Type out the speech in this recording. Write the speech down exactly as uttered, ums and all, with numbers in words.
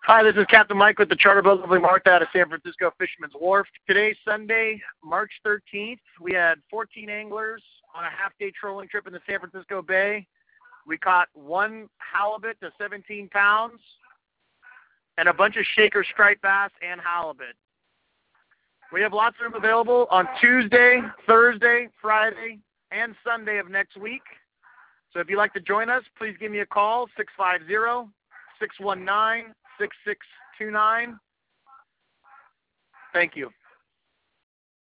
Hi, this is Captain Mike with the Charter Boat Lovely Martha out of San Francisco Fisherman's Wharf. Today's Sunday, March thirteenth. We had fourteen anglers on a half-day trolling trip in the San Francisco Bay. We caught one halibut to seventeen pounds and a bunch of shaker striped bass and halibut. We have lots of room available on Tuesday, Thursday, Friday, and Sunday of next week. So if you'd like to join us, please give me a call, six five zero, six one nine, six six two nine. Thank you.